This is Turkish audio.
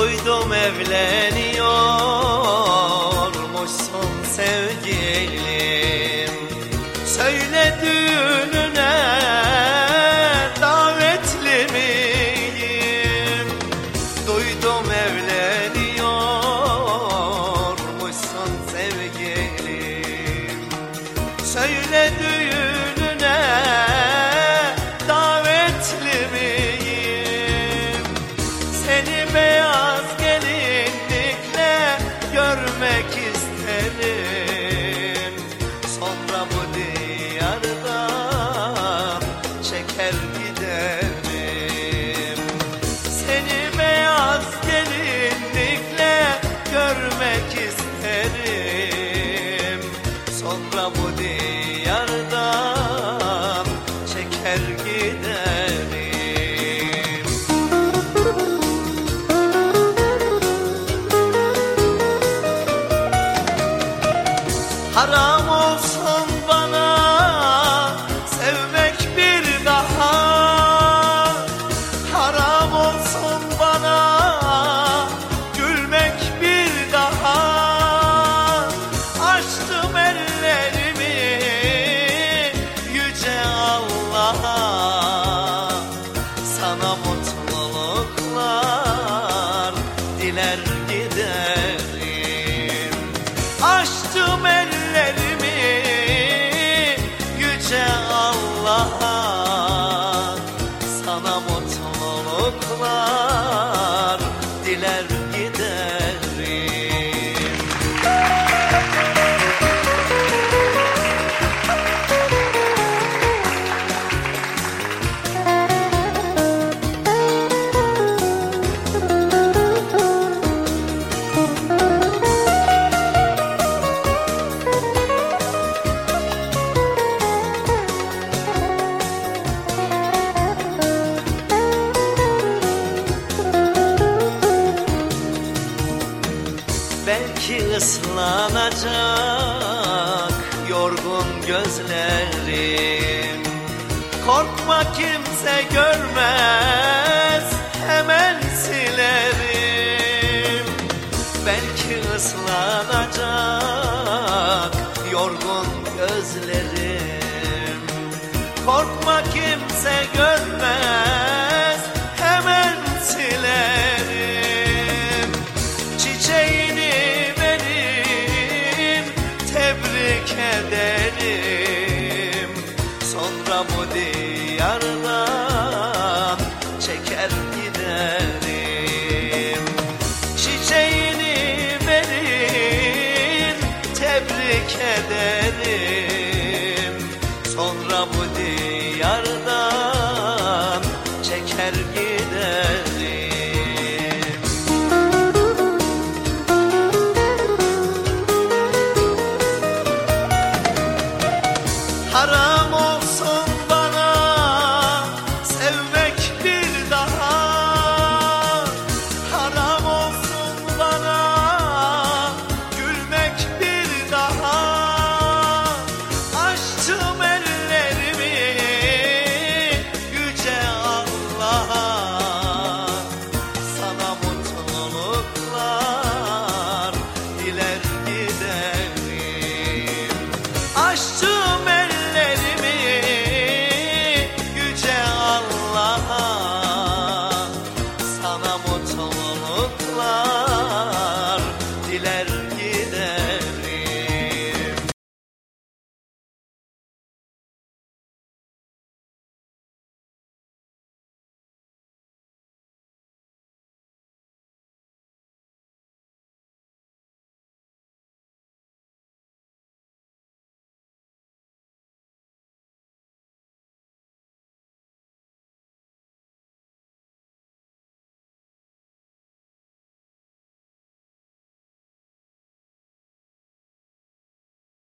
Duydum evleniyormuşsun sevgilim. Söyle düğününe davetli miyim? Duydum evleniyormuşsun sevgilim. Söyle düğününe davetli miyim? Seni beyaz gelinlikle görmek isterim. Sonra bu diyardan çeker giderim. Seni beyaz gelinlikle görmek isterim. Sonra bu diyardan çeker giderim. Haram olsun bana sevmek bir daha. Haram olsun bana gülmek bir daha. Açtım ellerimi yüce Allah'a. Sana mutluluklar diler giderim. Açtım ellerimi yüce Allah'a. Sana mutluluklar diler giderim. Belki ıslanacak yorgun gözlerim. Korkma kimse görmez, hemen silerim. Belki ıslanacak yorgun gözlerim. Korkma kimse görmez, hemen silerim. Çiçeğini verin, tebrik ederim. Sonra bu diyardan çeker giderim. Çiçeğini verin, tebrik ederim.